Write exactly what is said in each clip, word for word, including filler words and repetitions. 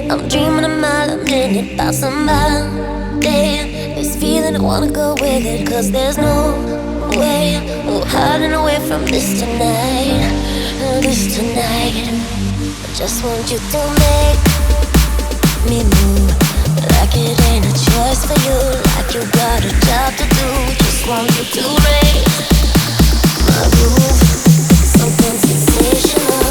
I'm dreaming a mile a minute about somebody. This feeling I wanna go with it, cause there's no way, no hiding away from this tonight, this tonight. I just want you to make me move, like it ain't a choice for you, like you got a job to do. Just want you to raise my roof, something sensational.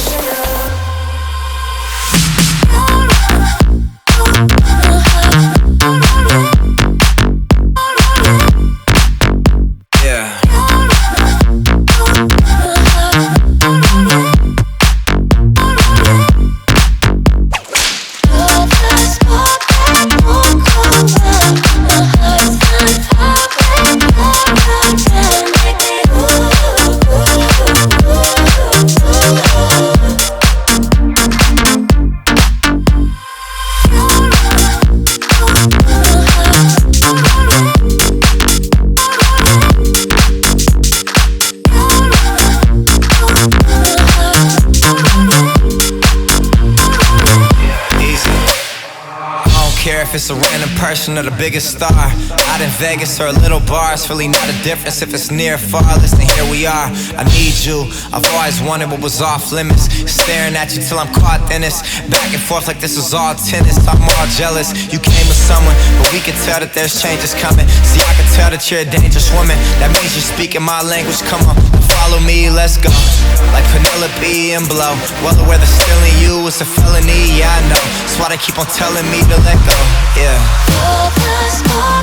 If it's a random person or the biggest star out in Vegas or a little bar, it's really not a difference if it's near or far. Listen, here we are, I need you. I've always wanted what was off limits, staring at you till I'm caught in this, back and forth like this was all tennis. I'm all jealous, you came with someone, but we can tell that there's changes coming. See, I can tell that you're a dangerous woman, that means you're speaking my language. Come on, follow me, let's go. Like Penelope and Blow, well aware that stealing you is a felony, yeah I know. That's why they keep on telling me to let go. Yeah.